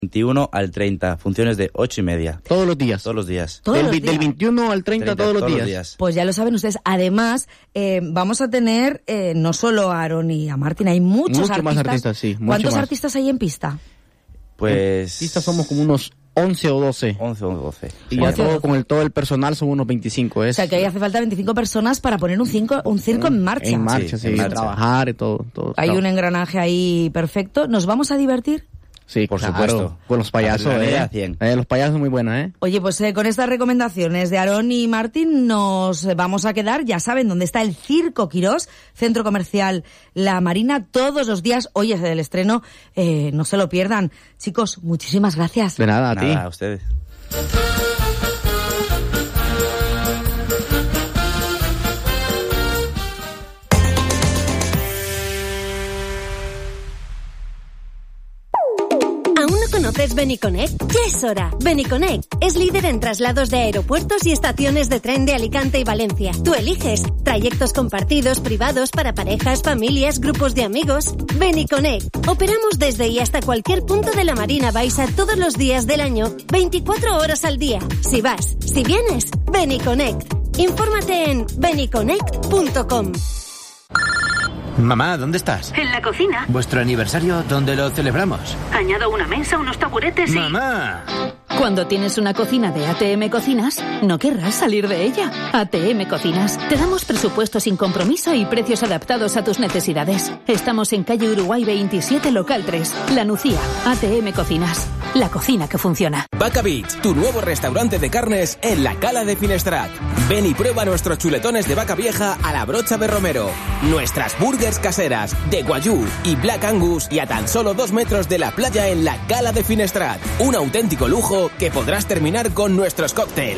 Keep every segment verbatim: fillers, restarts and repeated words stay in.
veintiuno al treinta, funciones de ocho y media. Todos los días. Todos los días. Del, los días. Del veintiuno al treinta, treinta todos, los, todos días. los días. Pues ya lo saben ustedes. Además, eh, vamos a tener eh, no solo a Aaron y a Martín, hay muchos Mucho artistas. más artistas, sí. ¿Cuántos más. artistas hay en pista? Pues... En pista somos como unos once o doce. once o doce. Y ya todo, con el, todo el personal son unos veinticinco. Es... O sea, que ahí hace falta veinticinco personas para poner un, cinco, un circo en marcha. En marcha, sí. sí en marcha. Trabajar y todo. todo hay trabajo. un engranaje ahí perfecto. ¿Nos vamos a divertir? Sí, por claro, supuesto. Con los payasos, eh. eh. Los payasos muy buenos, ¿eh? Oye, pues eh, con estas recomendaciones de Aarón y Martín nos vamos a quedar. Ya saben dónde está el Circo Quirós, Centro Comercial La Marina, todos los días. Hoy es el estreno, eh, no se lo pierdan. Chicos, muchísimas gracias. De nada, a ti. Nada, a ustedes. ¿Conoces Beniconnect? Ya es hora. Beniconnect es líder en traslados de aeropuertos y estaciones de tren de Alicante y Valencia. Tú eliges trayectos compartidos, privados, para parejas, familias, grupos de amigos. Beniconnect. Operamos desde y hasta cualquier punto de la Marina Baixa todos los días del año, veinticuatro horas al día. Si vas, si vienes, Beniconnect. Infórmate en beniconnect punto com. Mamá, ¿dónde estás? En la cocina. ¿Vuestro aniversario dónde lo celebramos? Añado una mesa, unos taburetes y... ¡Mamá! Cuando tienes una cocina de A T M Cocinas, no querrás salir de ella. A T M Cocinas. Te damos presupuesto sin compromiso y precios adaptados a tus necesidades. Estamos en calle Uruguay veintisiete, local tres. La Nucía. A T M Cocinas. La cocina que funciona. Vaca Beach, tu nuevo restaurante de carnes en la Cala de Finestrat. Ven y prueba nuestros chuletones de vaca vieja a la brocha de romero. Nuestras burgers caseras de Guayú y Black Angus y a tan solo dos metros de la playa en la Cala de Finestrat. Un auténtico lujo que podrás terminar con nuestros cócteles.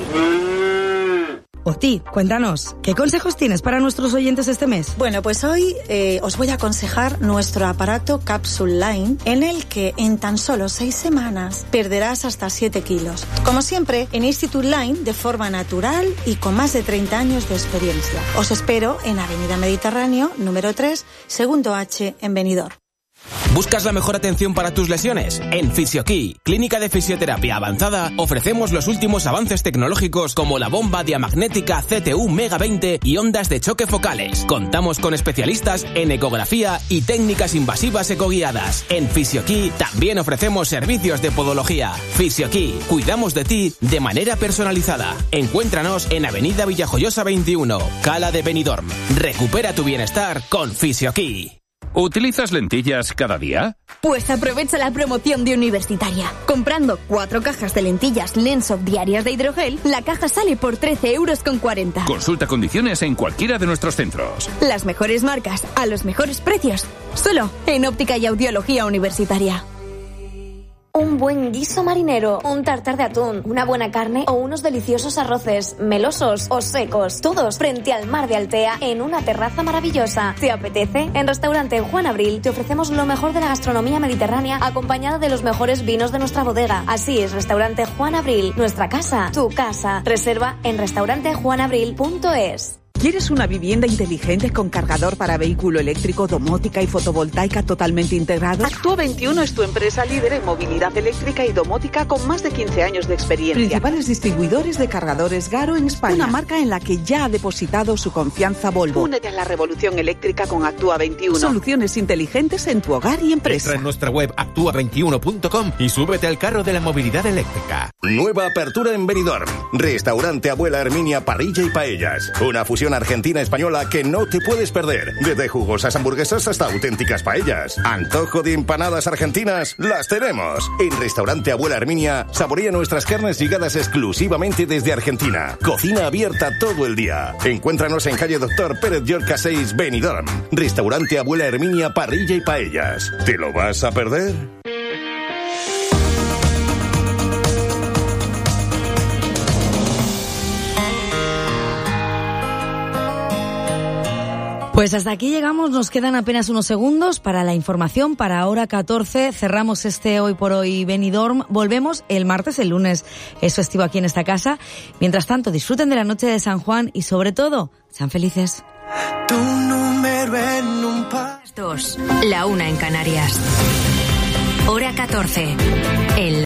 Oti, cuéntanos, ¿qué consejos tienes para nuestros oyentes este mes? Bueno, pues hoy eh, os voy a aconsejar nuestro aparato Capsule Line, en el que en tan solo seis semanas perderás hasta siete kilos. Como siempre, en Institute Line, de forma natural y con más de treinta años de experiencia. Os espero en Avenida Mediterráneo, número tres, segundo H, en Benidorm. ¿Buscas la mejor atención para tus lesiones? En FisioKey, clínica de fisioterapia avanzada, ofrecemos los últimos avances tecnológicos como la bomba diamagnética C T U Mega veinte y ondas de choque focales. Contamos con especialistas en ecografía y técnicas invasivas ecoguiadas. En FisioKey también ofrecemos servicios de podología. FisioKey, cuidamos de ti de manera personalizada. Encuéntranos en Avenida Villajoyosa veintiuno, Cala de Benidorm. Recupera tu bienestar con FisioKey. ¿Utilizas lentillas cada día? Pues aprovecha la promoción de Universitaria. Comprando cuatro cajas de lentillas Lensoft diarias de hidrogel, la caja sale por trece euros con cuarenta. Consulta condiciones en cualquiera de nuestros centros. Las mejores marcas, a los mejores precios. Solo en Óptica y Audiología Universitaria. Un buen guiso marinero, un tartar de atún, una buena carne o unos deliciosos arroces, melosos o secos, todos frente al mar de Altea en una terraza maravillosa. ¿Te apetece? En Restaurante Juan Abril te ofrecemos lo mejor de la gastronomía mediterránea acompañada de los mejores vinos de nuestra bodega. Así es, Restaurante Juan Abril, nuestra casa, tu casa. Reserva en restaurante juan abril punto es. ¿Quieres una vivienda inteligente con cargador para vehículo eléctrico, domótica y fotovoltaica totalmente integrados? Actúa veintiuno es tu empresa líder en movilidad eléctrica y domótica con más de quince años de experiencia. Principales distribuidores de cargadores Garo en España. Una marca en la que ya ha depositado su confianza Volvo. Únete a la revolución eléctrica con Actúa veintiuno. Soluciones inteligentes en tu hogar y empresa. Entra en nuestra web actúa veintiuno punto com y súbete al carro de la movilidad eléctrica. Nueva apertura en Benidorm. Restaurante Abuela Herminia Parrilla y Paellas. Una fusión argentina-española que no te puedes perder. Desde jugosas hamburguesas hasta auténticas paellas. Antojo de empanadas argentinas, las tenemos. En Restaurante Abuela Herminia, saborea nuestras carnes llegadas exclusivamente desde Argentina. Cocina abierta todo el día. Encuéntranos en calle Doctor Pérez Llorca seis, Benidorm. Restaurante Abuela Herminia Parrilla y Paellas. ¿Te lo vas a perder? Pues hasta aquí llegamos, nos quedan apenas unos segundos para la información, para hora catorce, cerramos este Hoy por Hoy Benidorm, volvemos el martes, el lunes es festivo aquí en esta casa, mientras tanto disfruten de la noche de San Juan y sobre todo, sean felices. Tu número en un pa- Dos, la una en Canarias. Hora catorce. El